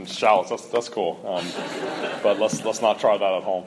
Shallots, that's cool. But let's not try that at home.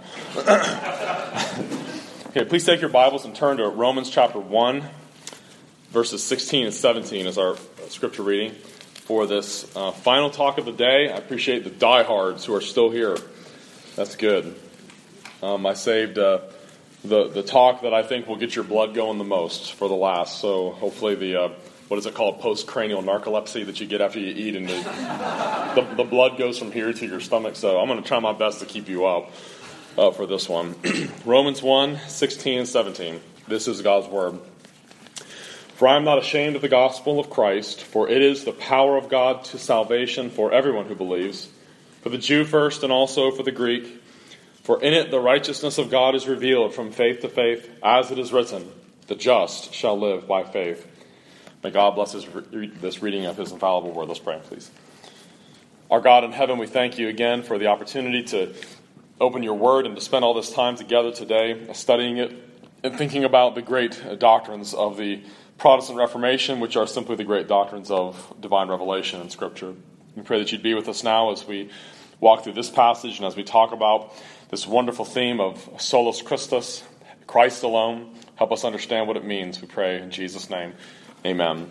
Okay, please take your Bibles and turn to Romans chapter 1, verses 16 and 17 as our scripture reading for this final talk of the day. I appreciate the diehards who are still here. That's good. I saved the talk that I think will get your blood going the most for the last. So hopefully the what is it called, postcranial narcolepsy that you get after you eat, and the blood goes from here to your stomach. So I'm going to try my best to keep you up for this one. Romans 1, 16 and 17. This is God's word. For I am not ashamed of the gospel of Christ, for it is the power of God to salvation for everyone who believes, for the Jew first and also for the Greek. For in it the righteousness of God is revealed from faith to faith, as it is written, the just shall live by faith. May God bless this reading of His infallible word. Let's pray, please. Our God in heaven, we thank you again for the opportunity to open your word and to spend all this time together today, studying it and thinking about the great doctrines of the Protestant Reformation, which are simply the great doctrines of divine revelation in Scripture. We pray that you'd be with us now as we walk through this passage and as we talk about this wonderful theme of Solus Christus, Christ alone. Help us understand what it means, we pray in Jesus' name. Amen.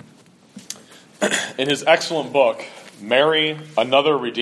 In his excellent book, Mary, Another Redeemer, ?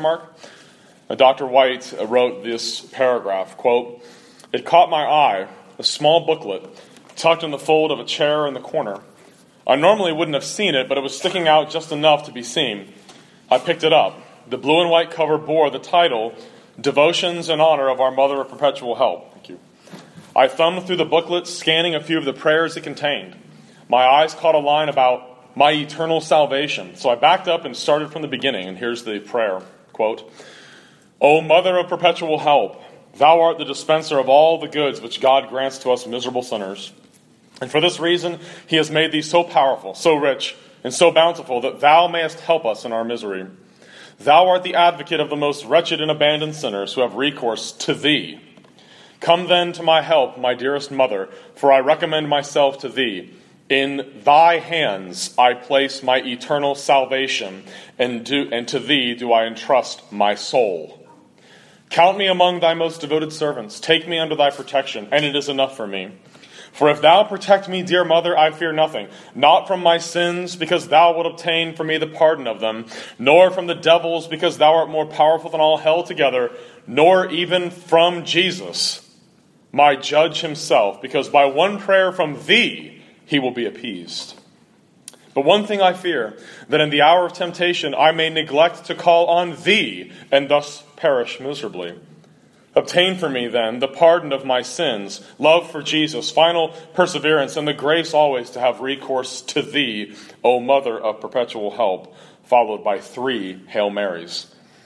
Dr. White wrote this paragraph, quote, "It caught my eye, a small booklet tucked in the fold of a chair in the corner. I normally wouldn't have seen it, but it was sticking out just enough to be seen. I picked it up. The blue and white cover bore the title, Devotions in Honor of Our Mother of Perpetual Help." Thank you. I thumbed through the booklet, scanning a few of the prayers it contained. My eyes caught a line about my eternal salvation, so I backed up and started from the beginning, and here's the prayer, quote, "O Mother of Perpetual Help, thou art the dispenser of all the goods which God grants to us miserable sinners. And for this reason He has made thee so powerful, so rich, and so bountiful that thou mayest help us in our misery. Thou art the advocate of the most wretched and abandoned sinners who have recourse to thee. Come then to my help, my dearest mother, for I recommend myself to thee. In thy hands I place my eternal salvation, and to thee do I entrust my soul. Count me among thy most devoted servants. Take me under thy protection, and it is enough for me. For if thou protect me, dear mother, I fear nothing, not from my sins, because thou wilt obtain for me the pardon of them, nor from the devils, because thou art more powerful than all hell together, nor even from Jesus, my judge himself, because by one prayer from thee he will be appeased. But one thing I fear, that in the hour of temptation I may neglect to call on thee, and thus perish miserably. Obtain for me, then, the pardon of my sins, love for Jesus, final perseverance, and the grace always to have recourse to thee, O Mother of Perpetual Help," followed by 3 Hail Marys.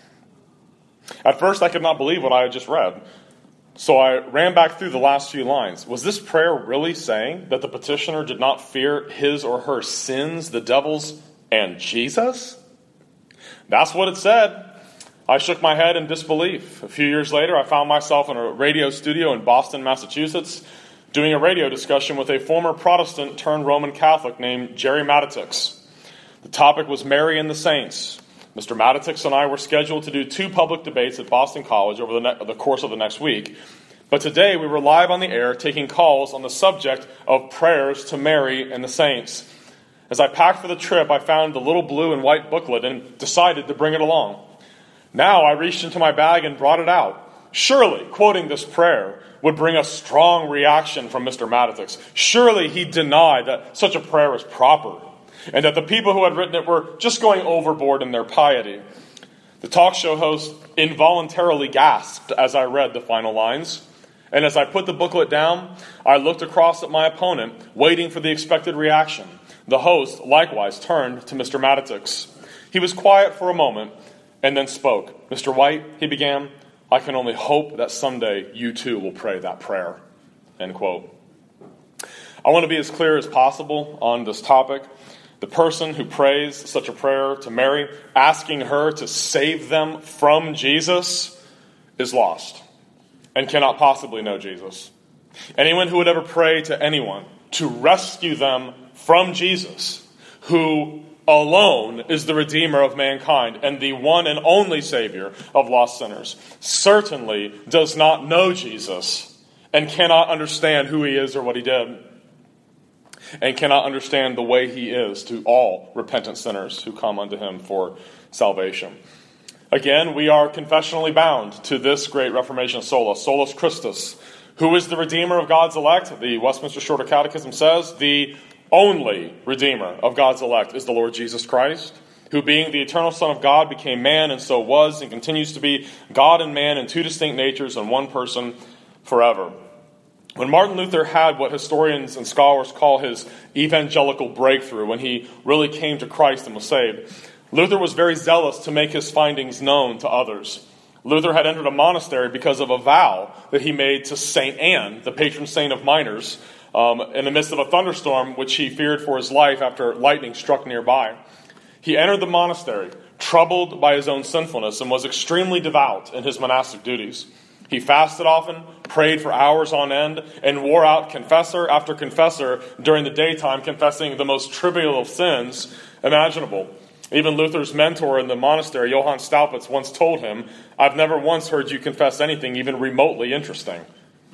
At first I could not believe what I had just read. So I ran back through the last few lines. Was this prayer really saying that the petitioner did not fear his or her sins, the devils, and Jesus? That's what it said. I shook my head in disbelief. A few years later, I found myself in a radio studio in Boston, Massachusetts, doing a radio discussion with a former Protestant turned Roman Catholic named Jerry Matitix. The topic was Mary and the Saints. Mr. Matitix and I were scheduled to do 2 public debates at Boston College over the course of the next week. But today we were live on the air taking calls on the subject of prayers to Mary and the saints. As I packed for the trip, I found the little blue and white booklet and decided to bring it along. Now I reached into my bag and brought it out. Surely, quoting this prayer would bring a strong reaction from Mr. Matitix. Surely he denied that such a prayer was proper, and that the people who had written it were just going overboard in their piety. The talk show host involuntarily gasped as I read the final lines. And as I put the booklet down, I looked across at my opponent, waiting for the expected reaction. The host likewise turned to Mr. Matitix. He was quiet for a moment and then spoke. "Mr. White," he began, "I can only hope that someday you too will pray that prayer." End quote. I want to be as clear as possible on this topic. The person who prays such a prayer to Mary, asking her to save them from Jesus, is lost and cannot possibly know Jesus. Anyone who would ever pray to anyone to rescue them from Jesus, who alone is the Redeemer of mankind and the one and only Savior of lost sinners, certainly does not know Jesus and cannot understand who he is or what he did, and cannot understand the way he is to all repentant sinners who come unto him for salvation. Again, we are confessionally bound to this great Reformation sola, solus Christus. Who is the Redeemer of God's elect? The Westminster Shorter Catechism says, the only Redeemer of God's elect is the Lord Jesus Christ, who being the eternal Son of God became man, and so was and continues to be God and man in two distinct natures and one person forever. When Martin Luther had what historians and scholars call his evangelical breakthrough, when he really came to Christ and was saved, Luther was very zealous to make his findings known to others. Luther had entered a monastery because of a vow that he made to St. Anne, the patron saint of miners, in the midst of a thunderstorm which he feared for his life after lightning struck nearby. He entered the monastery, troubled by his own sinfulness, and was extremely devout in his monastic duties. He fasted often, prayed for hours on end, and wore out confessor after confessor during the daytime, confessing the most trivial of sins imaginable. Even Luther's mentor in the monastery, Johann Staupitz, once told him, "I've never once heard you confess anything even remotely interesting."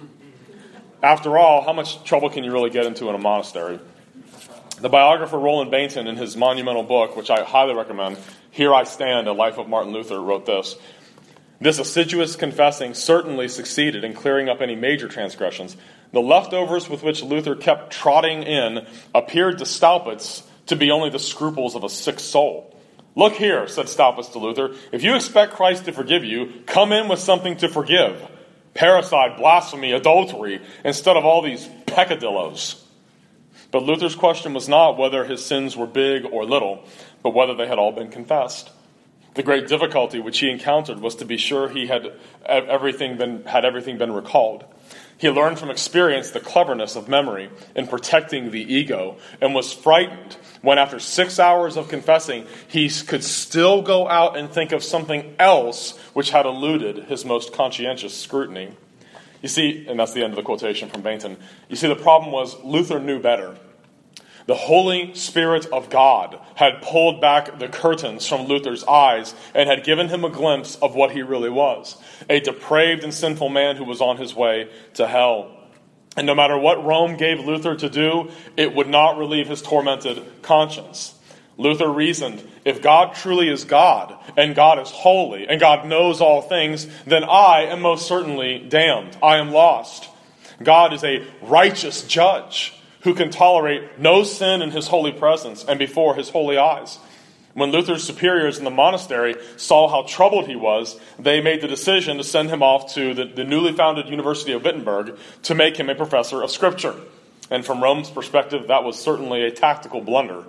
After all, how much trouble can you really get into in a monastery? The biographer Roland Bainton, in his monumental book, which I highly recommend, Here I Stand, A Life of Martin Luther, wrote this: "This assiduous confessing certainly succeeded in clearing up any major transgressions. The leftovers with which Luther kept trotting in appeared to Staupitz to be only the scruples of a sick soul. 'Look here,' said Staupitz to Luther, 'if you expect Christ to forgive you, come in with something to forgive. Parricide, blasphemy, adultery, instead of all these peccadillos.' But Luther's question was not whether his sins were big or little, but whether they had all been confessed. The great difficulty which he encountered was to be sure he had everything been recalled. He learned from experience the cleverness of memory in protecting the ego, and was frightened when after 6 hours of confessing, he could still go out and think of something else which had eluded his most conscientious scrutiny." You see, and that's the end of the quotation from Bainton, you see, the problem was Luther knew better. The Holy Spirit of God had pulled back the curtains from Luther's eyes and had given him a glimpse of what he really was, a depraved and sinful man who was on his way to hell. And no matter what Rome gave Luther to do, it would not relieve his tormented conscience. Luther reasoned, if God truly is God, and God is holy, and God knows all things, then I am most certainly damned. I am lost. God is a righteous judge who can tolerate no sin in his holy presence and before his holy eyes. When Luther's superiors in the monastery saw how troubled he was, they made the decision to send him off to the newly founded University of Wittenberg to make him a professor of Scripture. And from Rome's perspective, that was certainly a tactical blunder.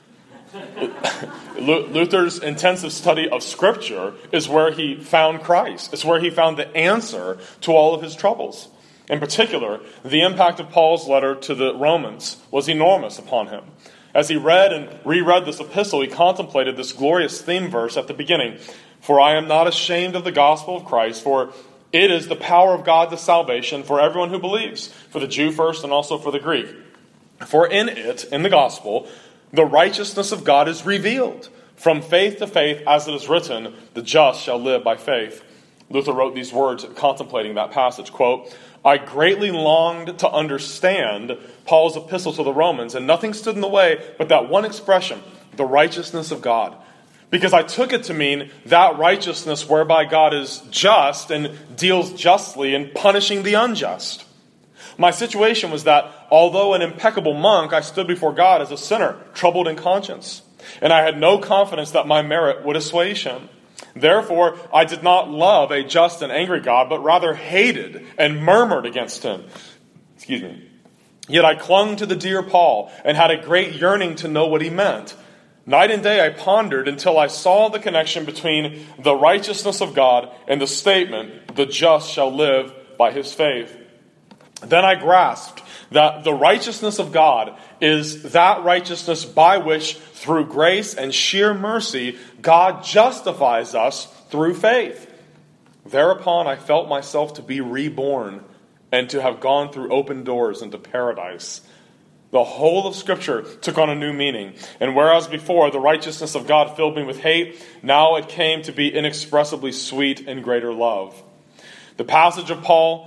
Luther's intensive study of Scripture is where he found Christ. It's where he found the answer to all of his troubles. In particular, the impact of Paul's letter to the Romans was enormous upon him. As he read and reread this epistle, he contemplated this glorious theme verse at the beginning. "For I am not ashamed of the gospel of Christ, for it is the power of God to salvation for everyone who believes, for the Jew first and also for the Greek. For in it, in the gospel, the righteousness of God is revealed. From faith to faith, as it is written, the just shall live by faith." Luther wrote these words contemplating that passage, quote, "I greatly longed to understand Paul's epistle to the Romans, and nothing stood in the way but that one expression, the righteousness of God. Because I took it to mean that righteousness whereby God is just and deals justly in punishing the unjust. My situation was that, although an impeccable monk, I stood before God as a sinner, troubled in conscience, and I had no confidence that my merit would assuage him. Therefore, I did not love a just and angry God, but rather hated and murmured against him. Yet I clung to the dear Paul and had a great yearning to know what he meant. Night and day I pondered until I saw the connection between the righteousness of God and the statement, the just shall live by his faith. Then I grasped that the righteousness of God is that righteousness by which, through grace and sheer mercy, God justifies us through faith. Thereupon I felt myself to be reborn and to have gone through open doors into paradise. The whole of Scripture took on a new meaning. And whereas before the righteousness of God filled me with hate, now it came to be inexpressibly sweet and greater love. This passage of Paul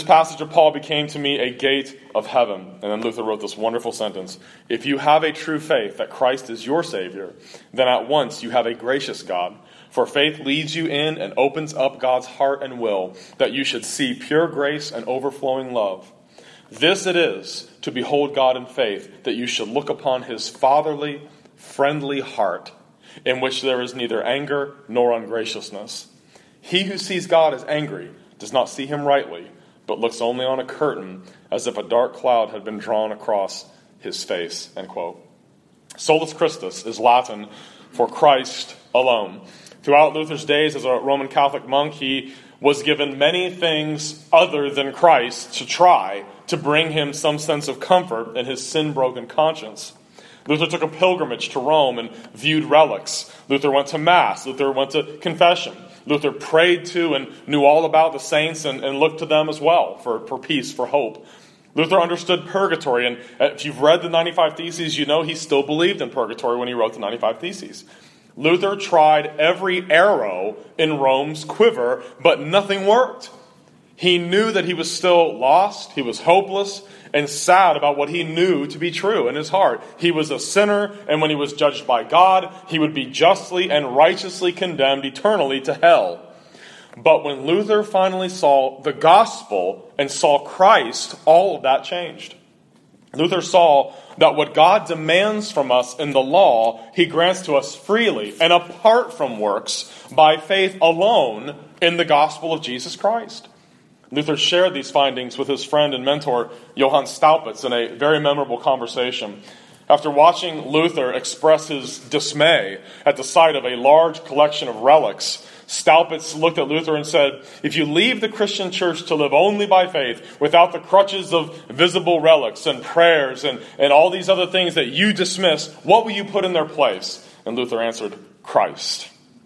became to me a gate of heaven. And then Luther wrote this wonderful sentence: if you have a true faith that Christ is your Savior, then at once you have a gracious God. For faith leads you in and opens up God's heart and will, that you should see pure grace and overflowing love. This it is to behold God in faith, that you should look upon his fatherly, friendly heart, in which there is neither anger nor ungraciousness. He who sees God as angry does not see him rightly, but looks only on a curtain, as if a dark cloud had been drawn across his face. End quote. Solus Christus is Latin for Christ alone. Throughout Luther's days as a Roman Catholic monk, he was given many things other than Christ to try to bring him some sense of comfort in his sin-broken conscience. Luther took a pilgrimage to Rome and viewed relics. Luther went to Mass. Luther went to confession. Luther prayed to and knew all about the saints and looked to them as well for peace, for hope. Luther understood purgatory, and if you've read the 95 Theses, you know he still believed in purgatory when he wrote the 95 Theses. Luther tried every arrow in Rome's quiver, but nothing worked. He knew that he was still lost, he was hopeless, and sad about what he knew to be true in his heart. He was a sinner, and when he was judged by God, he would be justly and righteously condemned eternally to hell. But when Luther finally saw the gospel and saw Christ, all of that changed. Luther saw that what God demands from us in the law, he grants to us freely and apart from works by faith alone in the gospel of Jesus Christ. Luther shared these findings with his friend and mentor, Johann Staupitz, in a very memorable conversation. After watching Luther express his dismay at the sight of a large collection of relics, Staupitz looked at Luther and said, if you leave the Christian church to live only by faith, without the crutches of visible relics and prayers and all these other things that you dismiss, what will you put in their place? And Luther answered, Christ.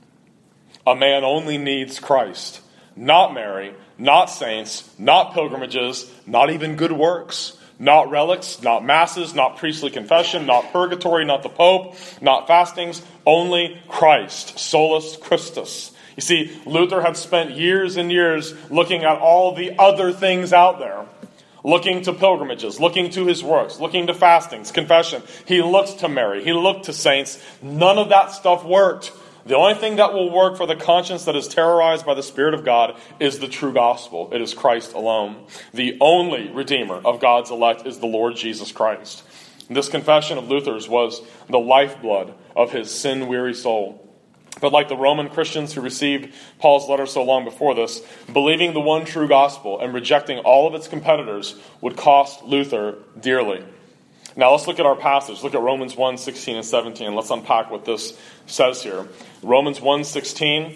A man only needs Christ, not Mary, not saints, not pilgrimages, not even good works, not relics, not masses, not priestly confession, not purgatory, not the Pope, not fastings, only Christ, solus Christus. You see, Luther had spent years and years looking at all the other things out there, looking to pilgrimages, looking to his works, looking to fastings, confession. He looked to Mary, he looked to saints. None of that stuff worked. The only thing that will work for the conscience that is terrorized by the Spirit of God is the true gospel. It is Christ alone. The only Redeemer of God's elect is the Lord Jesus Christ. This confession of Luther's was the lifeblood of his sin-weary soul. But like the Roman Christians who received Paul's letter so long before this, believing the one true gospel and rejecting all of its competitors would cost Luther dearly. Now let's look at our passage. Look at Romans 1:16 and 17. Let's unpack what this says here. Romans 1:16,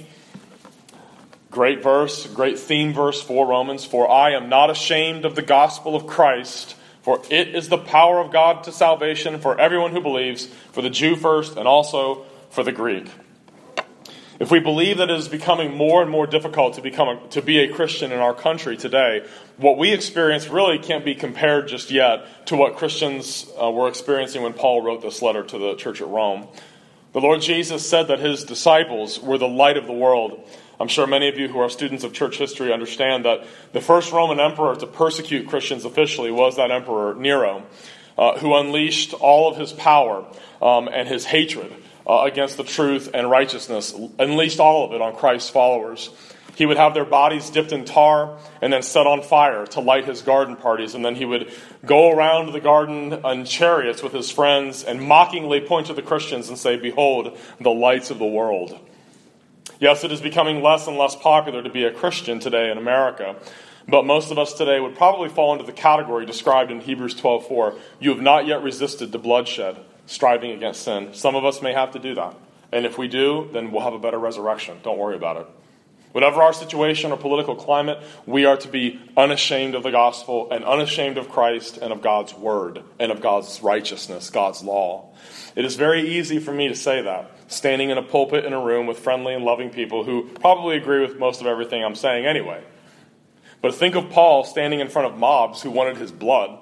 great verse, great theme verse for Romans. For I am not ashamed of the gospel of Christ, for it is the power of God to salvation for everyone who believes, for the Jew first and also for the Greek. If we believe that it is becoming more and more difficult to be a Christian in our country today, what we experience really can't be compared just yet to what Christians were experiencing when Paul wrote this letter to the church at Rome. The Lord Jesus said that his disciples were the light of the world. I'm sure many of you who are students of church history understand that the first Roman emperor to persecute Christians officially was that emperor Nero, who unleashed all of his power and his hatred against the truth and righteousness, unleashed all of it on Christ's followers. He would have their bodies dipped in tar and then set on fire to light his garden parties. And then he would go around the garden in chariots with his friends and mockingly point to the Christians and say, behold, the lights of the world. Yes, it is becoming less and less popular to be a Christian today in America. But most of us today would probably fall into the category described in Hebrews 12:4. You have not yet resisted the bloodshed, striving against sin. Some of us may have to do that. And if we do, then we'll have a better resurrection. Don't worry about it. Whatever our situation or political climate, we are to be unashamed of the gospel and unashamed of Christ and of God's word and of God's righteousness, God's law. It is very easy for me to say that, standing in a pulpit in a room with friendly and loving people who probably agree with most of everything I'm saying anyway. But think of Paul standing in front of mobs who wanted his blood.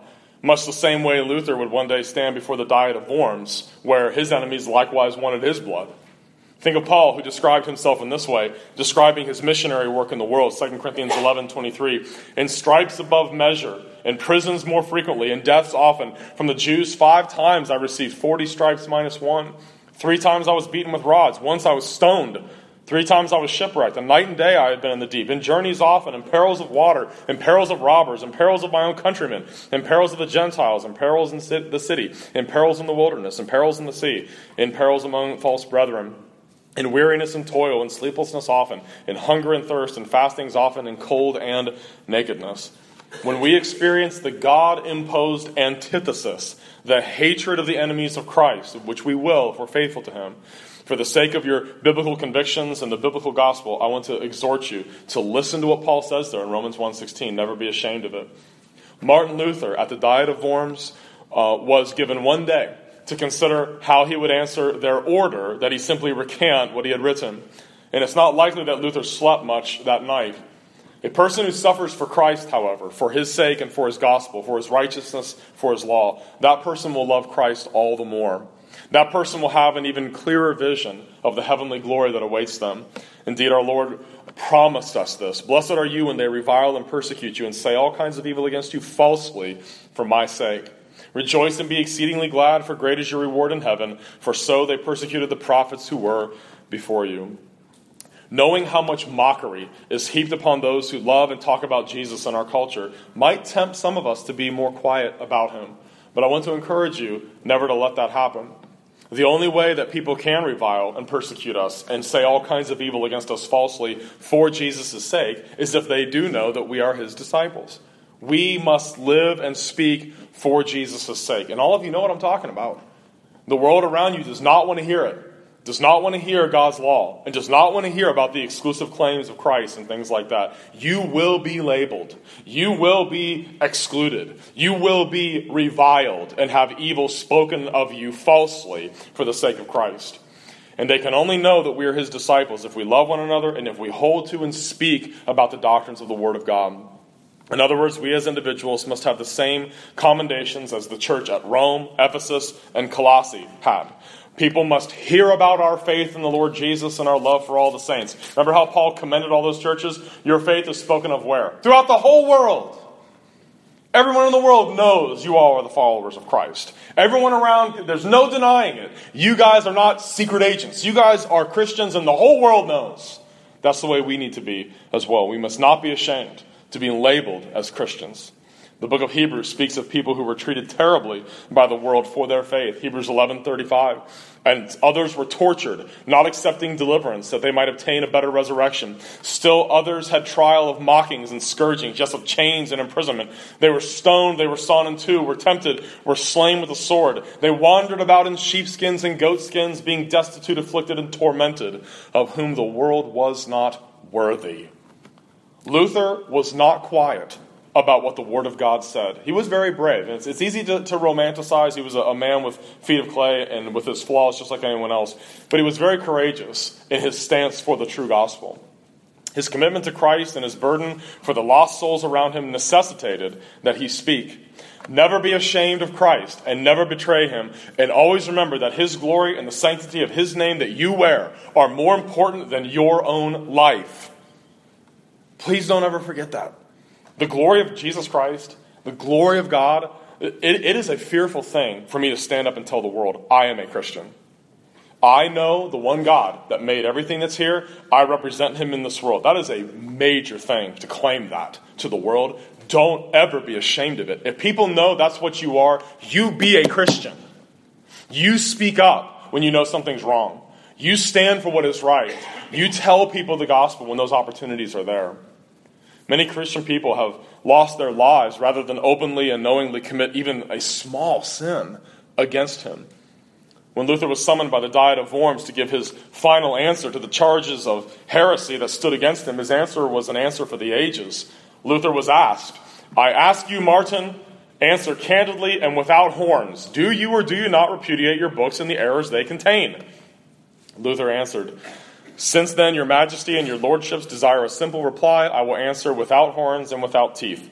much the same way Luther would one day stand before the Diet of Worms, where his enemies likewise wanted his blood. Think of Paul, who described himself in this way, describing his missionary work in the world, 2 Corinthians 11:23, in stripes above measure, in prisons more frequently, in deaths often. From the Jews 5 times I received 40 stripes minus 1. 3 times I was beaten with rods. Once I was stoned. 3 times I was shipwrecked. And night and day I had been in the deep. In journeys often, in perils of water, in perils of robbers, in perils of my own countrymen, in perils of the Gentiles, in perils in the city, in perils in the wilderness, in perils in the sea, in perils among false brethren, in weariness and toil, in sleeplessness often, in hunger and thirst, in fastings often, in cold and nakedness. When we experience the God-imposed antithesis, the hatred of the enemies of Christ, which we will if we're faithful to him, for the sake of your biblical convictions and the biblical gospel, I want to exhort you to listen to what Paul says there in Romans 1:16. Never be ashamed of it. Martin Luther, at the Diet of Worms, was given one day to consider how he would answer their order that he simply recant what he had written. And it's not likely that Luther slept much that night. A person who suffers for Christ, however, for his sake and for his gospel, for his righteousness, for his law, that person will love Christ all the more. That person will have an even clearer vision of the heavenly glory that awaits them. Indeed, our Lord promised us this. Blessed are you when they revile and persecute you and say all kinds of evil against you falsely for my sake. Rejoice and be exceedingly glad, for great is your reward in heaven, for so they persecuted the prophets who were before you. Knowing how much mockery is heaped upon those who love and talk about Jesus in our culture might tempt some of us to be more quiet about him. But I want to encourage you never to let that happen. The only way that people can revile and persecute us and say all kinds of evil against us falsely for Jesus' sake is if they do know that we are his disciples. We must live and speak for Jesus' sake. And all of you know what I'm talking about. The world around you does not want to hear it, does not want to hear God's law, and does not want to hear about the exclusive claims of Christ and things like that. You will be labeled. You will be excluded. You will be reviled and have evil spoken of you falsely for the sake of Christ. And they can only know that we are his disciples if we love one another and if we hold to and speak about the doctrines of the Word of God. In other words, we as individuals must have the same commendations as the church at Rome, Ephesus, and Colossae had. People must hear about our faith in the Lord Jesus and our love for all the saints. Remember how Paul commended all those churches? Your faith is spoken of where? Throughout the whole world. Everyone in the world knows you all are the followers of Christ. Everyone around, there's no denying it. You guys are not secret agents. You guys are Christians and the whole world knows. That's the way we need to be as well. We must not be ashamed to be labeled as Christians. The book of Hebrews speaks of people who were treated terribly by the world for their faith. Hebrews 11:35. And others were tortured, not accepting deliverance, that they might obtain a better resurrection. Still others had trial of mockings and scourgings, yes, of chains and imprisonment. They were stoned, they were sawn in two, were tempted, were slain with a sword. They wandered about in sheepskins and goatskins, being destitute, afflicted, and tormented, of whom the world was not worthy. Luther was not quiet about what the Word of God said. He was very brave. It's easy to romanticize. He was a man with feet of clay and with his flaws just like anyone else. But he was very courageous in his stance for the true gospel. His commitment to Christ and his burden for the lost souls around him necessitated that he speak. Never be ashamed of Christ and never betray him. And always remember that his glory and the sanctity of his name that you wear are more important than your own life. Please don't ever forget that. The glory of Jesus Christ, the glory of God, it is a fearful thing for me to stand up and tell the world, I am a Christian. I know the one God that made everything that's here. I represent him in this world. That is a major thing to claim that to the world. Don't ever be ashamed of it. If people know that's what you are, you be a Christian. You speak up when you know something's wrong. You stand for what is right. You tell people the gospel when those opportunities are there. Many Christian people have lost their lives rather than openly and knowingly commit even a small sin against him. When Luther was summoned by the Diet of Worms to give his final answer to the charges of heresy that stood against him, his answer was an answer for the ages. Luther was asked, I ask you, Martin, answer candidly and without horns. Do you or do you not repudiate your books and the errors they contain? Luther answered, Since then your majesty and your lordships desire a simple reply, I will answer without horns and without teeth.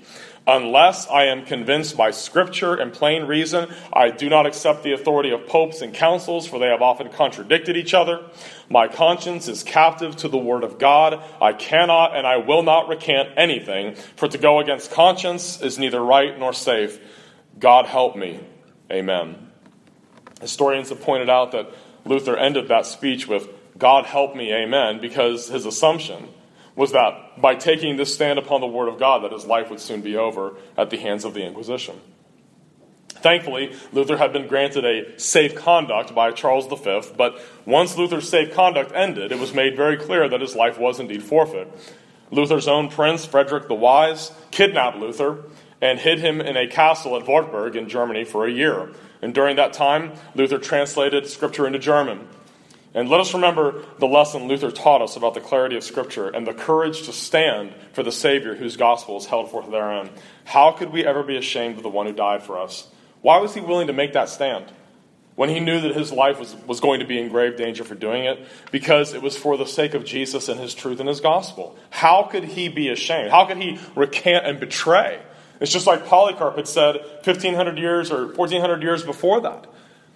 Unless I am convinced by Scripture and plain reason, I do not accept the authority of popes and councils, for they have often contradicted each other. My conscience is captive to the word of God. I cannot and I will not recant anything, for to go against conscience is neither right nor safe. God help me. Amen. Historians have pointed out that Luther ended that speech with, God help me, amen, because his assumption was that by taking this stand upon the word of God, that his life would soon be over at the hands of the Inquisition. Thankfully, Luther had been granted a safe conduct by Charles V, but once Luther's safe conduct ended, it was made very clear that his life was indeed forfeit. Luther's own prince, Frederick the Wise, kidnapped Luther and hid him in a castle at Wartburg in Germany for a year. And during that time, Luther translated Scripture into German. And let us remember the lesson Luther taught us about the clarity of Scripture and the courage to stand for the Savior whose gospel is held forth therein. How could we ever be ashamed of the one who died for us? Why was he willing to make that stand when he knew that his life was going to be in grave danger for doing it? Because it was for the sake of Jesus and his truth and his gospel. How could he be ashamed? How could he recant and betray? It's just like Polycarp had said 1,500 years or 1,400 years before that.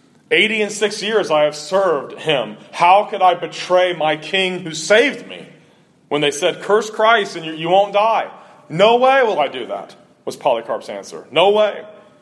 86 years I have served him. How could I betray my king who saved me? When they said, curse Christ and you won't die. No way will I do that, was Polycarp's answer. No way.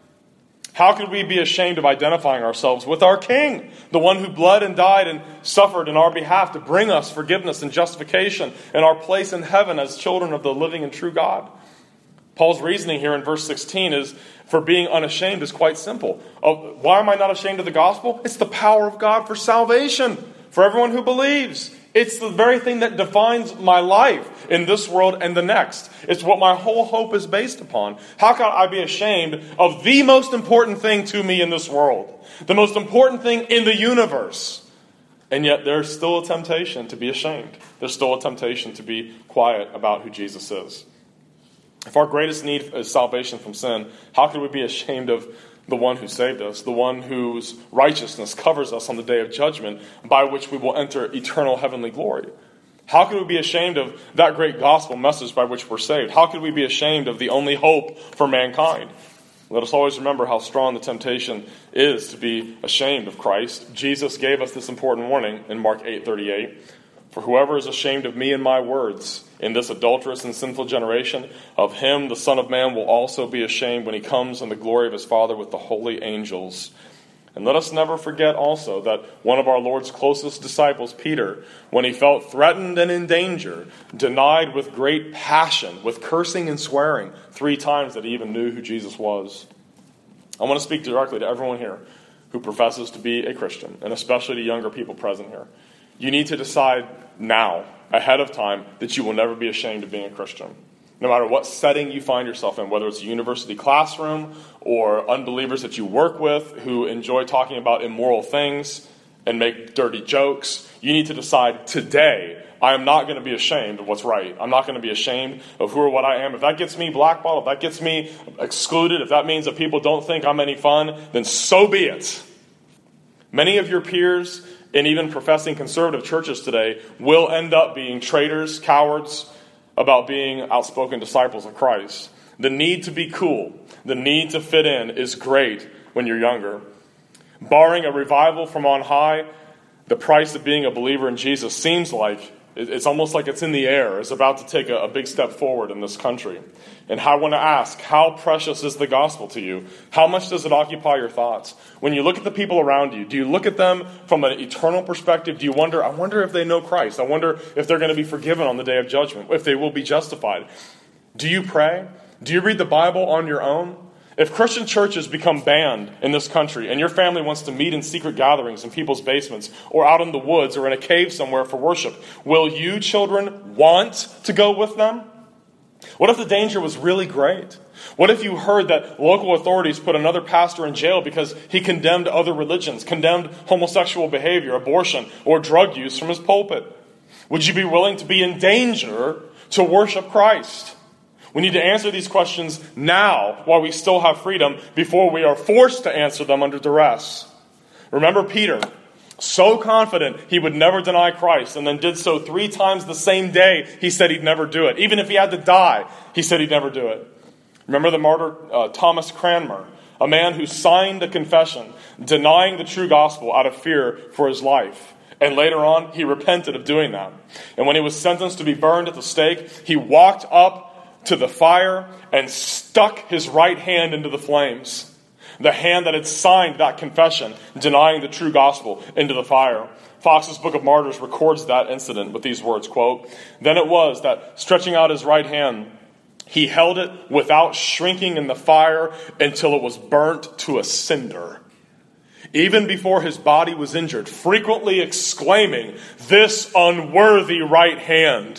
How could we be ashamed of identifying ourselves with our king, the one who bled and died and suffered in our behalf to bring us forgiveness and justification and our place in heaven as children of the living and true God? Paul's reasoning here in verse 16 is for being unashamed is quite simple. Why am I not ashamed of the gospel? It's the power of God for salvation, for everyone who believes. It's the very thing that defines my life in this world and the next. It's what my whole hope is based upon. How can I be ashamed of the most important thing to me in this world? The most important thing in the universe. And yet there's still a temptation to be ashamed. There's still a temptation to be quiet about who Jesus is. If our greatest need is salvation from sin, how could we be ashamed of the one who saved us, the one whose righteousness covers us on the day of judgment, by which we will enter eternal heavenly glory? How could we be ashamed of that great gospel message by which we're saved? How could we be ashamed of the only hope for mankind? Let us always remember how strong the temptation is to be ashamed of Christ. Jesus gave us this important warning in Mark 8:38. For whoever is ashamed of me and my words in this adulterous and sinful generation, of him the Son of Man will also be ashamed when he comes in the glory of his Father with the holy angels. And let us never forget also that one of our Lord's closest disciples, Peter, when he felt threatened and in danger, denied with great passion, with cursing and swearing, 3 times that he even knew who Jesus was. I want to speak directly to everyone here who professes to be a Christian, and especially to younger people present here. You need to decide now, ahead of time, that you will never be ashamed of being a Christian. No matter what setting you find yourself in, whether it's a university classroom or unbelievers that you work with who enjoy talking about immoral things and make dirty jokes, you need to decide today, I am not going to be ashamed of what's right. I'm not going to be ashamed of who or what I am. If that gets me blackballed, if that gets me excluded, if that means that people don't think I'm any fun, then so be it. Many of your peers and even professing conservative churches today will end up being traitors, cowards, about being outspoken disciples of Christ. The need to be cool, the need to fit in is great when you're younger. Barring a revival from on high, the price of being a believer in Jesus seems like, it's almost like it's in the air. It's about to take a big step forward in this country. And I want to ask, how precious is the gospel to you? How much does it occupy your thoughts? When you look at the people around you, do you look at them from an eternal perspective? Do you wonder, I wonder if they know Christ? I wonder if they're going to be forgiven on the day of judgment, if they will be justified. Do you pray? Do you read the Bible on your own? If Christian churches become banned in this country and your family wants to meet in secret gatherings in people's basements or out in the woods or in a cave somewhere for worship, will you, children, want to go with them? What if the danger was really great? What if you heard that local authorities put another pastor in jail because he condemned other religions, condemned homosexual behavior, abortion, or drug use from his pulpit? Would you be willing to be in danger to worship Christ? We need to answer these questions now while we still have freedom before we are forced to answer them under duress. Remember Peter, so confident he would never deny Christ and then did so 3 times the same day he said he'd never do it. Even if he had to die, he said he'd never do it. Remember the martyr Thomas Cranmer, a man who signed a confession denying the true gospel out of fear for his life. And later on, he repented of doing that. And when he was sentenced to be burned at the stake, he walked up to the fire and stuck his right hand into the flames. The hand that had signed that confession, denying the true gospel, into the fire. Fox's Book of Martyrs records that incident with these words, quote, "Then it was that, stretching out his right hand, he held it without shrinking in the fire until it was burnt to a cinder, even before his body was injured, frequently exclaiming, 'This unworthy right hand.'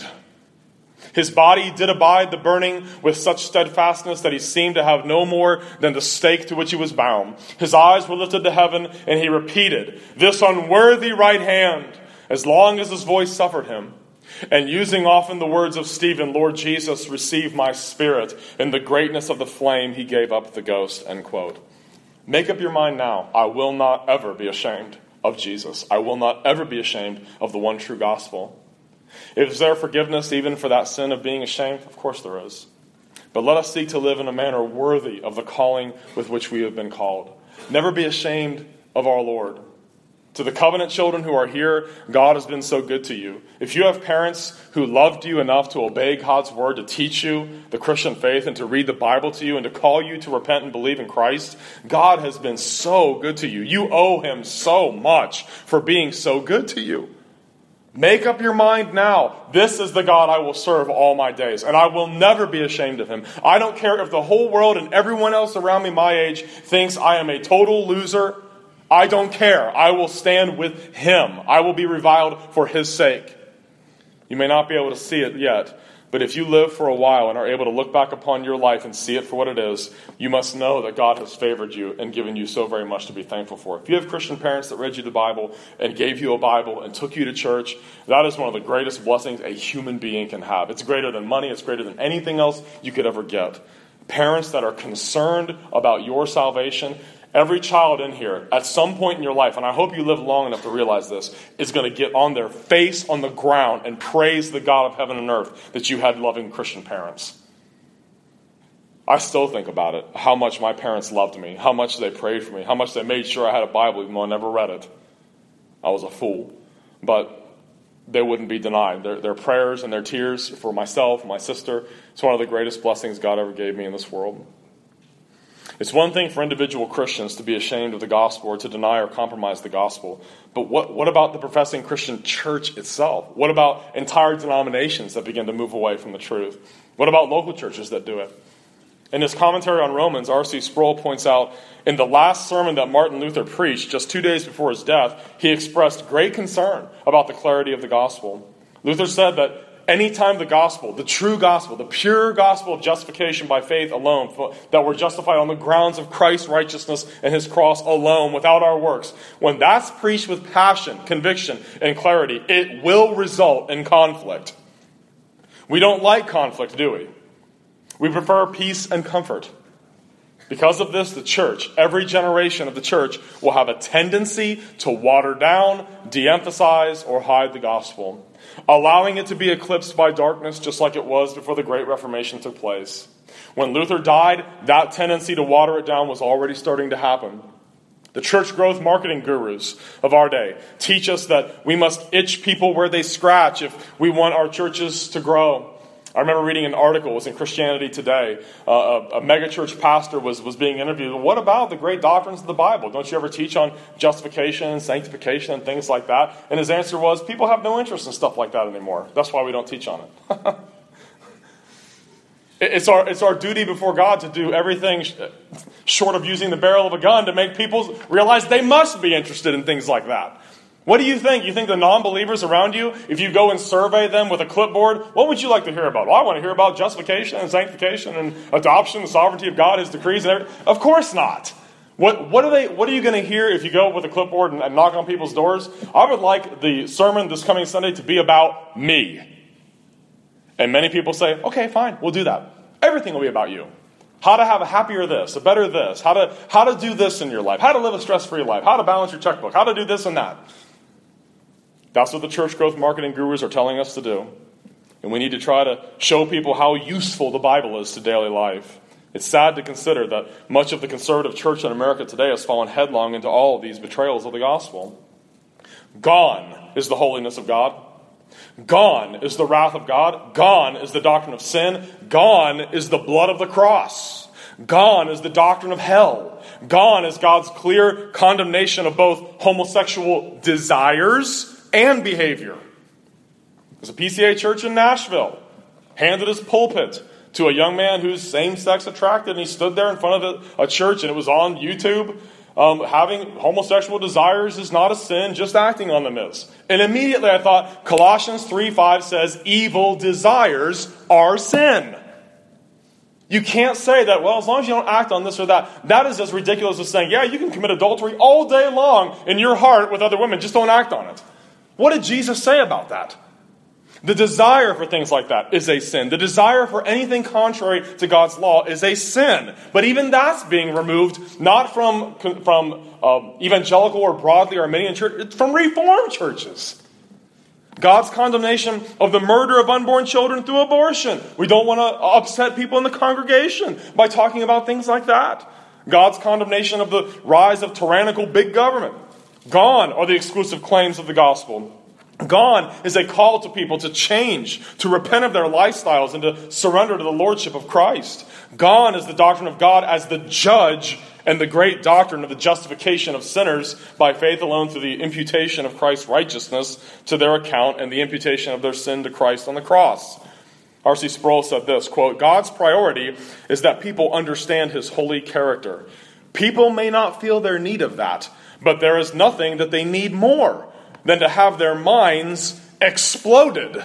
His body did abide the burning with such steadfastness that he seemed to have no more than the stake to which he was bound. His eyes were lifted to heaven, and he repeated, 'This unworthy right hand,' as long as his voice suffered him. And using often the words of Stephen, 'Lord Jesus, receive my spirit,' in the greatness of the flame he gave up the ghost," end quote. Make up your mind now. I will not ever be ashamed of Jesus. I will not ever be ashamed of the one true gospel. Is there forgiveness even for that sin of being ashamed? Of course there is. But let us seek to live in a manner worthy of the calling with which we have been called. Never be ashamed of our Lord. To the covenant children who are here, God has been so good to you. If you have parents who loved you enough to obey God's word, to teach you the Christian faith and to read the Bible to you and to call you to repent and believe in Christ, God has been so good to you. You owe him so much for being so good to you. Make up your mind now. This is the God I will serve all my days, and I will never be ashamed of him. I don't care if the whole world and everyone else around me my age thinks I am a total loser. I don't care. I will stand with him. I will be reviled for his sake. You may not be able to see it yet, but if you live for a while and are able to look back upon your life and see it for what it is, you must know that God has favored you and given you so very much to be thankful for. If you have Christian parents that read you the Bible and gave you a Bible and took you to church, that is one of the greatest blessings a human being can have. It's greater than money. It's greater than anything else you could ever get. Parents that are concerned about your salvation. Every child in here, at some point in your life, and I hope you live long enough to realize this, is going to get on their face on the ground and praise the God of heaven and earth that you had loving Christian parents. I still think about it, how much my parents loved me, how much they prayed for me, how much they made sure I had a Bible even though I never read it. I was a fool. But they wouldn't be denied. Their prayers and their tears for myself and my sister, it's one of the greatest blessings God ever gave me in this world. It's one thing for individual Christians to be ashamed of the gospel or to deny or compromise the gospel. But what about the professing Christian church itself? What about entire denominations that begin to move away from the truth? What about local churches that do it? In his commentary on Romans, R.C. Sproul points out, in the last sermon that Martin Luther preached just 2 days before his death, he expressed great concern about the clarity of the gospel. Luther said that anytime the gospel, the true gospel, the pure gospel of justification by faith alone, that we're justified on the grounds of Christ's righteousness and his cross alone, without our works, when that's preached with passion, conviction, and clarity, it will result in conflict. We don't like conflict, do we? We prefer peace and comfort. Because of this, the church, every generation of the church, will have a tendency to water down, de-emphasize, or hide the gospel, allowing it to be eclipsed by darkness just like it was before the Great Reformation took place. When Luther died, that tendency to water it down was already starting to happen. The church growth marketing gurus of our day teach us that we must itch people where they scratch if we want our churches to grow. I remember reading an article, it was in Christianity Today. A megachurch pastor was being interviewed. What about the great doctrines of the Bible? Don't you ever teach on justification and sanctification and things like that? And his answer was, people have no interest in stuff like that anymore. That's why we don't teach on it. It's our duty before God to do everything short of using the barrel of a gun to make people realize they must be interested in things like that. What do you think? You think the non-believers around you, if you go and survey them with a clipboard, what would you like to hear about? Well, I want to hear about justification and sanctification and adoption, the sovereignty of God, his decrees, and everything. Of course not. What are you going to hear if you go with a clipboard and knock on people's doors? I would like the sermon this coming Sunday to be about me. And many people say, okay, fine, we'll do that. Everything will be about you. How to have a happier this, a better this, how to do this in your life, how to live a stress-free life, how to balance your checkbook, how to do this and that. That's what the church growth marketing gurus are telling us to do. And we need to try to show people how useful the Bible is to daily life. It's sad to consider that much of the conservative church in America today has fallen headlong into all of these betrayals of the gospel. Gone is the holiness of God. Gone is the wrath of God. Gone is the doctrine of sin. Gone is the blood of the cross. Gone is the doctrine of hell. Gone is God's clear condemnation of both homosexual desires and behavior. There's a PCA church in Nashville handed his pulpit to a young man who's same-sex attracted, and he stood there in front of a church, and it was on YouTube. Having homosexual desires is not a sin, just acting on them is. And immediately I thought, Colossians 3:5 says, evil desires are sin. You can't say that, well, as long as you don't act on this or that. That is as ridiculous as saying, yeah, you can commit adultery all day long in your heart with other women, just don't act on it. What did Jesus say about that? The desire for things like that is a sin. The desire for anything contrary to God's law is a sin. But even that's being removed, not from evangelical or broadly Arminian church, it's from Reformed churches. God's condemnation of the murder of unborn children through abortion. We don't want to upset people in the congregation by talking about things like that. God's condemnation of the rise of tyrannical big government. Gone are the exclusive claims of the gospel. Gone is a call to people to change, to repent of their lifestyles, and to surrender to the lordship of Christ. Gone is the doctrine of God as the judge and the great doctrine of the justification of sinners by faith alone through the imputation of Christ's righteousness to their account and the imputation of their sin to Christ on the cross. R.C. Sproul said this, quote, God's priority is that people understand his holy character. People may not feel their need of that, but there is nothing that they need more than to have their minds exploded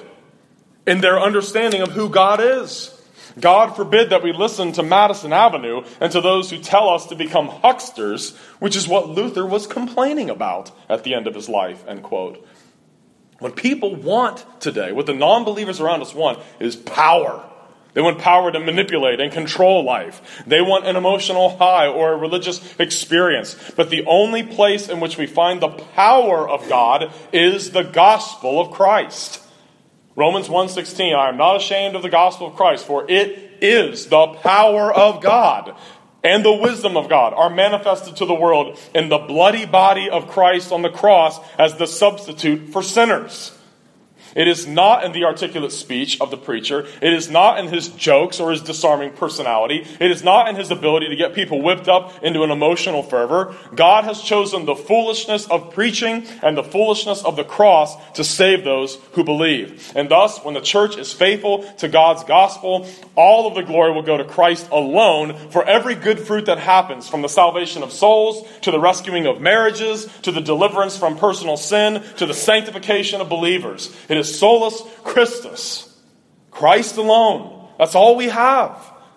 in their understanding of who God is. God forbid that we listen to Madison Avenue and to those who tell us to become hucksters, which is what Luther was complaining about at the end of his life, end quote. What people want today, what the non-believers around us want, is power. They want power to manipulate and control life. They want an emotional high or a religious experience. But the only place in which we find the power of God is the gospel of Christ. Romans 1:16, I am not ashamed of the gospel of Christ, for it is the power of God and the wisdom of God are manifested to the world in the bloody body of Christ on the cross as the substitute for sinners. It is not in the articulate speech of the preacher. It is not in his jokes or his disarming personality. It is not in his ability to get people whipped up into an emotional fervor. God has chosen the foolishness of preaching and the foolishness of the cross to save those who believe. And thus, when the church is faithful to God's gospel, all of the glory will go to Christ alone for every good fruit that happens, from the salvation of souls, to the rescuing of marriages, to the deliverance from personal sin, to the sanctification of believers. It is solus Christus, Christ alone. That's all we have.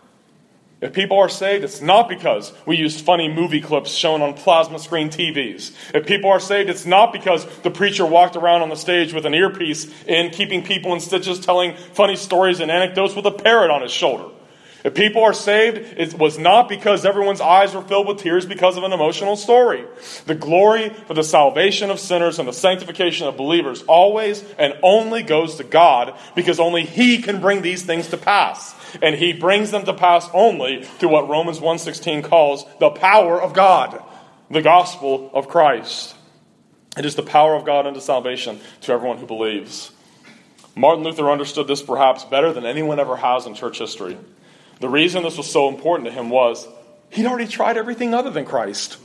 If people are saved, it's not because we used funny movie clips shown on plasma screen TVs. If people are saved, it's not because the preacher walked around on the stage with an earpiece in, keeping people in stitches, telling funny stories and anecdotes with a parrot on his shoulder. If people are saved, it was not because everyone's eyes were filled with tears because of an emotional story. The glory for the salvation of sinners and the sanctification of believers always and only goes to God, because only He can bring these things to pass. And He brings them to pass only through what Romans 1:16 calls the power of God, the gospel of Christ. It is the power of God unto salvation to everyone who believes. Martin Luther understood this perhaps better than anyone ever has in church history. The reason this was so important to him was he'd already tried everything other than Christ.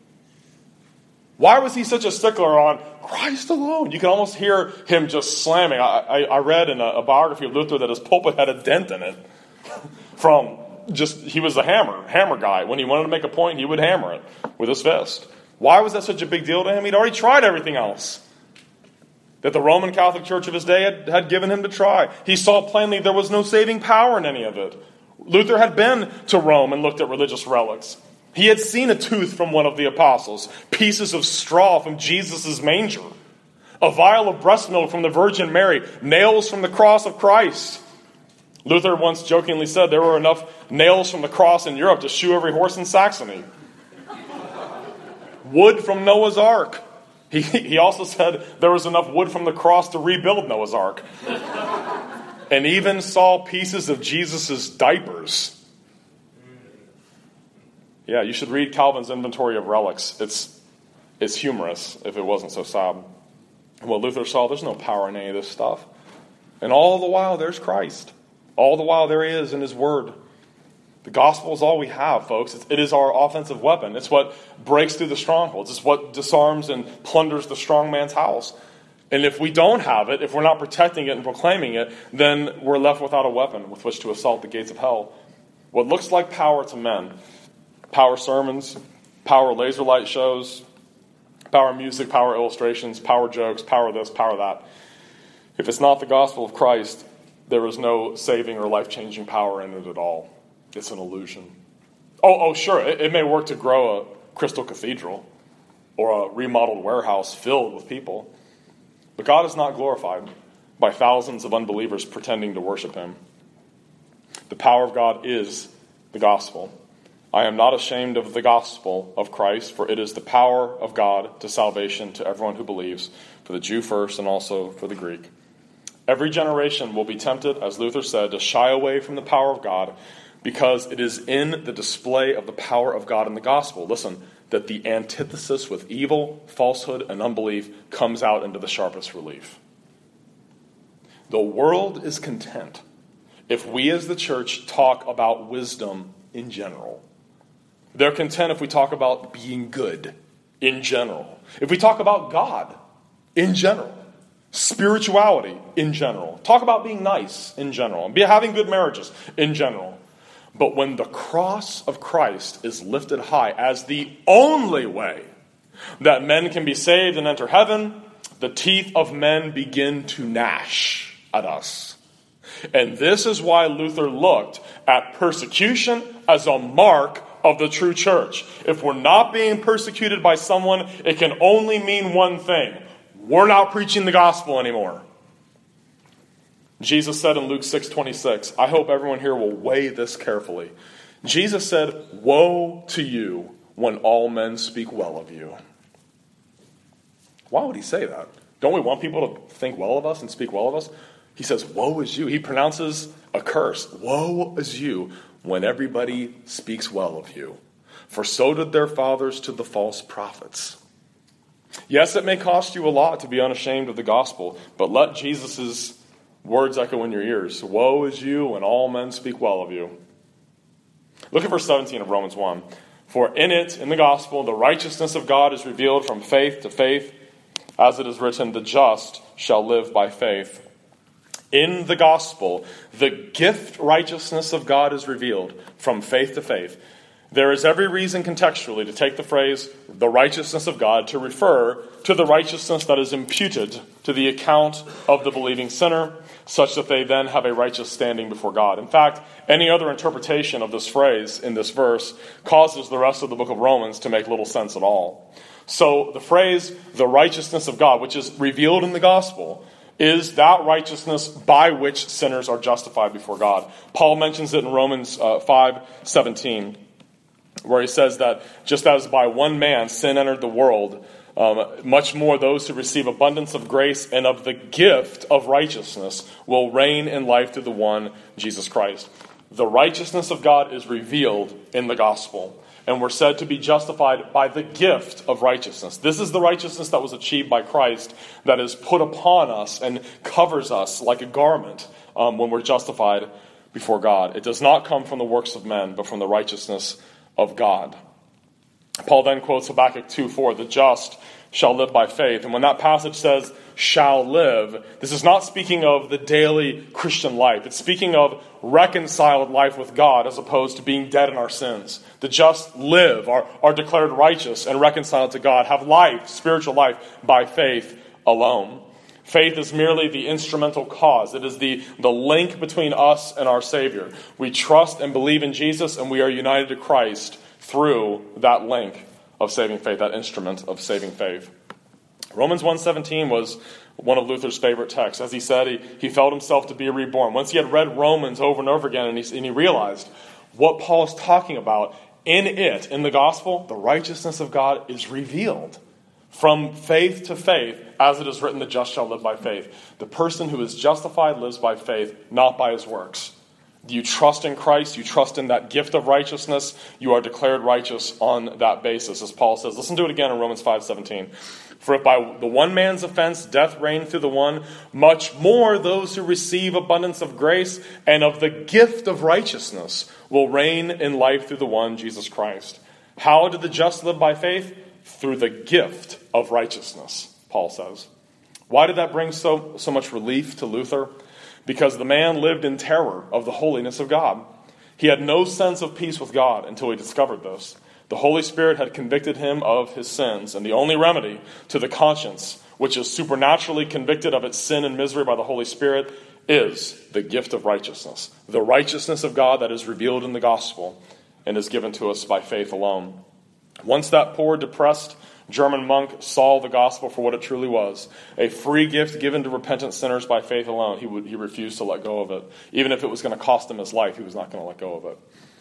Why was he such a stickler on Christ alone? You can almost hear him just slamming. I read in a biography of Luther that his pulpit had a dent in it. He was a hammer guy. When he wanted to make a point, he would hammer it with his fist. Why was that such a big deal to him? He'd already tried everything else that the Roman Catholic Church of his day had given him to try. He saw plainly there was no saving power in any of it. Luther had been to Rome and looked at religious relics. He had seen a tooth from one of the apostles, pieces of straw from Jesus' manger, a vial of breast milk from the Virgin Mary, nails from the cross of Christ. Luther once jokingly said there were enough nails from the cross in Europe to shoe every horse in Saxony. Wood from Noah's Ark. He also said there was enough wood from the cross to rebuild Noah's Ark. And even saw pieces of Jesus' diapers. Yeah, you should read Calvin's Inventory of Relics. It's humorous if it wasn't so sad. Well, Luther saw there's no power in any of this stuff. And all the while, there's Christ. All the while, there he is in his word. The gospel is all we have, folks. It is our offensive weapon. It's what breaks through the strongholds. It's what disarms and plunders the strong man's house. And if we don't have it, if we're not protecting it and proclaiming it, then we're left without a weapon with which to assault the gates of hell. What looks like power to men, power sermons, power laser light shows, power music, power illustrations, power jokes, power this, power that. If it's not the gospel of Christ, there is no saving or life-changing power in it at all. It's an illusion. Oh, sure, it may work to grow a crystal cathedral or a remodeled warehouse filled with people. But God is not glorified by thousands of unbelievers pretending to worship him. The power of God is the gospel. I am not ashamed of the gospel of Christ, for it is the power of God to salvation to everyone who believes, for the Jew first and also for the Greek. Every generation will be tempted, as Luther said, to shy away from the power of God because it is in the display of the power of God in the gospel. Listen, that the antithesis with evil, falsehood, and unbelief comes out into the sharpest relief. The world is content if we as the church talk about wisdom in general. They're content if we talk about being good in general. If we talk about God in general. Spirituality in general. Talk about being nice in general. Having good marriages in general. But when the cross of Christ is lifted high as the only way that men can be saved and enter heaven, the teeth of men begin to gnash at us. And this is why Luther looked at persecution as a mark of the true church. If we're not being persecuted by someone, it can only mean one thing. We're not preaching the gospel anymore. Jesus said in Luke 6:26, I hope everyone here will weigh this carefully. Jesus said, woe to you when all men speak well of you. Why would he say that? Don't we want people to think well of us and speak well of us? He says, woe is you. He pronounces a curse. Woe is you when everybody speaks well of you. For so did their fathers to the false prophets. Yes, it may cost you a lot to be unashamed of the gospel, but let Jesus' words echo in your ears. Woe is you when all men speak well of you. Look at verse 17 of Romans 1. For in it, in the gospel, the righteousness of God is revealed from faith to faith, as it is written, the just shall live by faith. In the gospel, the gift righteousness of God is revealed from faith to faith. There is every reason contextually to take the phrase, the righteousness of God, to refer to the righteousness that is imputed to the account of the believing sinner, such that they then have a righteous standing before God. In fact, any other interpretation of this phrase in this verse causes the rest of the book of Romans to make little sense at all. So the phrase, the righteousness of God, which is revealed in the gospel, is that righteousness by which sinners are justified before God. Paul mentions it in Romans 5:17. Where he says that just as by one man sin entered the world, much more those who receive abundance of grace and of the gift of righteousness will reign in life through the one, Jesus Christ. The righteousness of God is revealed in the gospel, and we're said to be justified by the gift of righteousness. This is the righteousness that was achieved by Christ that is put upon us and covers us like a garment when we're justified before God. It does not come from the works of men, but from the righteousness of God. Paul then quotes Habakkuk 2:4, the just shall live by faith. And when that passage says shall live, this is not speaking of the daily Christian life. It's speaking of reconciled life with God as opposed to being dead in our sins. The just live, are declared righteous and reconciled to God, have life, spiritual life, by faith alone. Faith is merely the instrumental cause. It is the link between us and our Savior. We trust and believe in Jesus, and we are united to Christ through that link of saving faith, that instrument of saving faith. Romans 1:17 was one of Luther's favorite texts. As he said, he felt himself to be reborn. Once he had read Romans over and over again, and he realized what Paul is talking about, in it, in the gospel, the righteousness of God is revealed. From faith to faith, as it is written, the just shall live by faith. The person who is justified lives by faith, not by his works. You trust in Christ, you trust in that gift of righteousness, you are declared righteous on that basis, as Paul says. Listen to it again in Romans 5:17. For if by the one man's offense death reigned through the one, much more those who receive abundance of grace and of the gift of righteousness will reign in life through the one, Jesus Christ. How did the just live by faith? Through the gift of righteousness, Paul says. Why did that bring so much relief to Luther? Because the man lived in terror of the holiness of God. He had no sense of peace with God until he discovered this. The Holy Spirit had convicted him of his sins, and the only remedy to the conscience, which is supernaturally convicted of its sin and misery by the Holy Spirit, is the gift of righteousness. The righteousness of God that is revealed in the gospel and is given to us by faith alone. Once that poor, depressed German monk saw the gospel for what it truly was, a free gift given to repentant sinners by faith alone, he refused to let go of it. Even if it was going to cost him his life, he was not going to let go of it.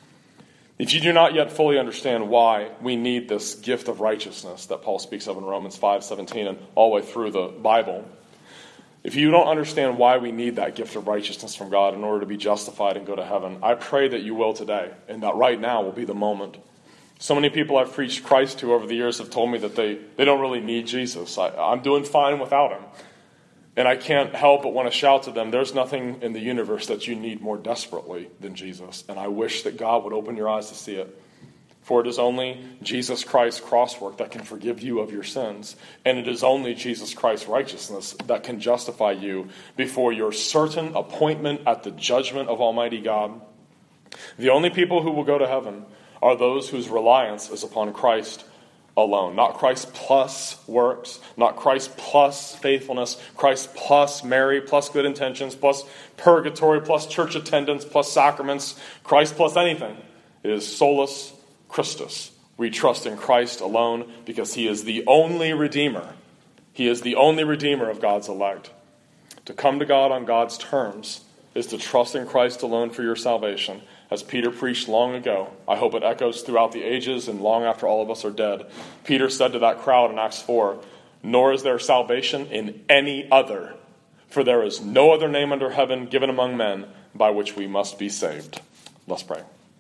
If you do not yet fully understand why we need this gift of righteousness that Paul speaks of in Romans 5:17 and all the way through the Bible, if you don't understand why we need that gift of righteousness from God in order to be justified and go to heaven, I pray that you will today, and that right now will be the moment. So many people I've preached Christ to over the years have told me that they don't really need Jesus. I'm doing fine without him. And I can't help but want to shout to them, there's nothing in the universe that you need more desperately than Jesus. And I wish that God would open your eyes to see it. For it is only Jesus Christ's crosswork that can forgive you of your sins. And it is only Jesus Christ's righteousness that can justify you before your certain appointment at the judgment of Almighty God. The only people who will go to heaven are those whose reliance is upon Christ alone. Not Christ plus works, not Christ plus faithfulness, Christ plus Mary, plus good intentions, plus purgatory, plus church attendance, plus sacraments, Christ plus anything. It is solus Christus. We trust in Christ alone because he is the only Redeemer. He is the only Redeemer of God's elect. To come to God on God's terms is to trust in Christ alone for your salvation. As Peter preached long ago, I hope it echoes throughout the ages and long after all of us are dead. Peter said to that crowd in Acts 4, "Nor is there salvation in any other, for there is no other name under heaven given among men by which we must be saved." Let's pray.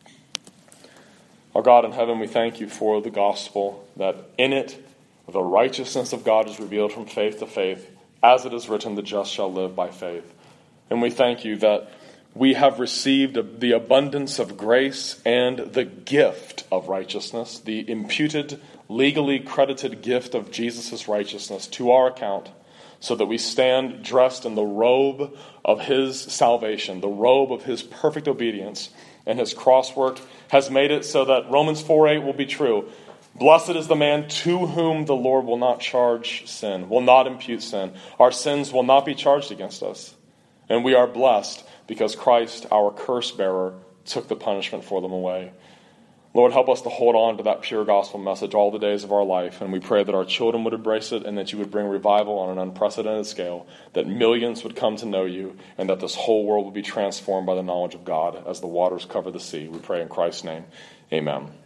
Our God in heaven, we thank you for the gospel, that in it the righteousness of God is revealed from faith to faith, as it is written, the just shall live by faith. And we thank you that we have received the abundance of grace and the gift of righteousness, the imputed, legally credited gift of Jesus' righteousness to our account, so that we stand dressed in the robe of his salvation, the robe of his perfect obedience, and his crosswork has made it so that Romans 4:8 will be true. Blessed is the man to whom the Lord will not charge sin, will not impute sin. Our sins will not be charged against us. And we are blessed because Christ, our curse bearer, took the punishment for them away. Lord, help us to hold on to that pure gospel message all the days of our life, and we pray that our children would embrace it and that you would bring revival on an unprecedented scale, that millions would come to know you, and that this whole world would be transformed by the knowledge of God as the waters cover the sea. We pray in Christ's name. Amen.